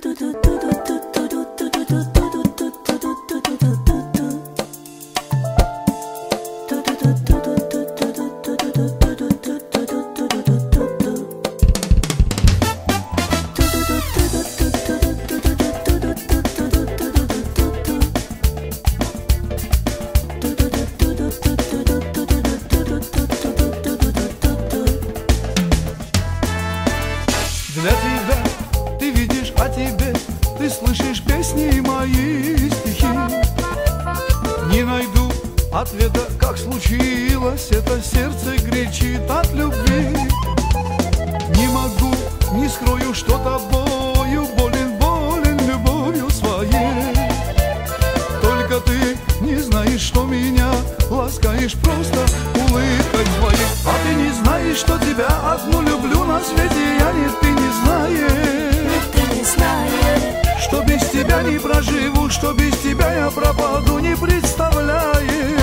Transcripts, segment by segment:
Для тебя, ты видишь о тебе, ты слышишь песни мои стихи. Не найду ответа, как случилось, это сердце кричит от любви. Не могу, не скрою, что тобою болен любовью своей. Только ты не знаешь, что меня ласкаешь просто улыбкой своей. А ты не знаешь, что тебя одну люблю на свете я, нет, ты не знаешь. Ты не знаешь, что без тебя не проживу, что без тебя я пропаду, не представляешь.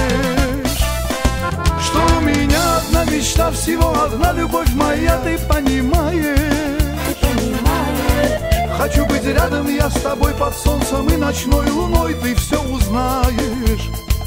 Что у меня одна мечта, всего одна любовь моя, ты понимаешь. ты понимаешь. Хочу быть рядом я с тобой под солнцем и ночной луной, ты все узнаешь.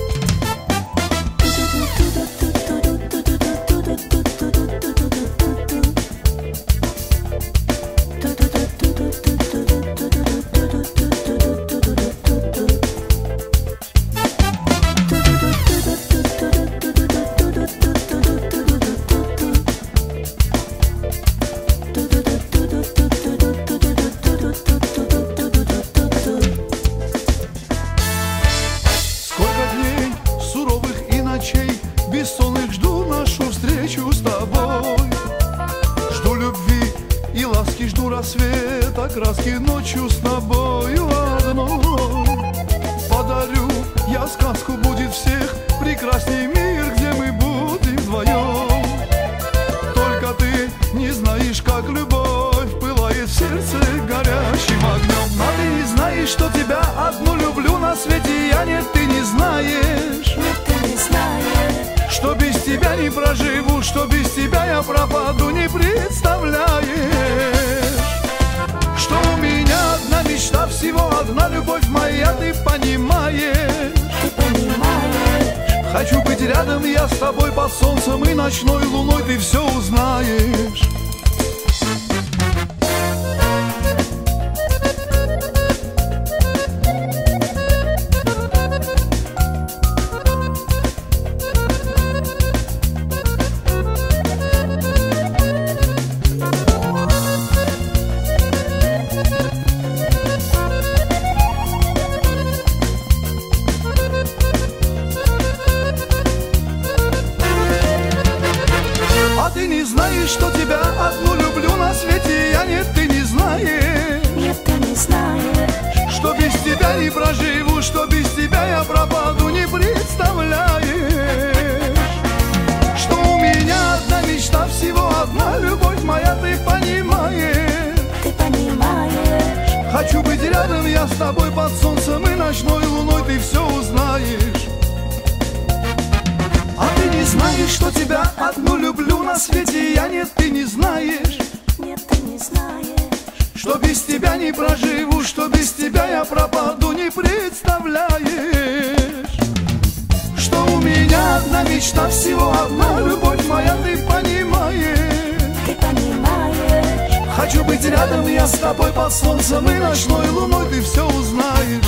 Бессонных жду нашу встречу с тобой. Жду любви и ласки, жду рассвета, краски ночью с тобою одной. Подарю я сказку, будет всех прекрасней мир, где мы будем вдвоем. Только ты не знаешь, как любовь пылает в сердце горящим огнем. А ты не знаешь, что тебя одну люблю на свете я, нет, ты не знаешь. Нет, ты не знаешь, что без тебя не проживу, что без тебя я пропаду, не представляешь. Что у меня одна мечта, всего одна любовь моя, ты понимаешь. ты понимаешь. Хочу быть рядом я с тобой под солнцем и ночной луной, ты все узнаешь. А ты не знаешь, что тебя одну люблю на свете я, нет, ты не знаешь. Нет, ты не знаешь, что без тебя не проживу, что без тебя я пропаду, не представляешь. Что у меня одна мечта, всего одна любовь моя, ты понимаешь. ты понимаешь. Хочу быть рядом я с тобой под солнцем и ночной луной, ты все узнаешь. А ты не знаешь, что тебя одну люблю на свете я, нет, ты не знаешь. Нет, ты не знаешь, что без тебя не проживу, что без тебя я пропаду, не представляешь. Что у меня одна мечта, всего одна любовь моя, ты понимаешь. ты понимаешь. Хочу быть рядом я с тобой под солнцем и ночной луной, ты все узнаешь.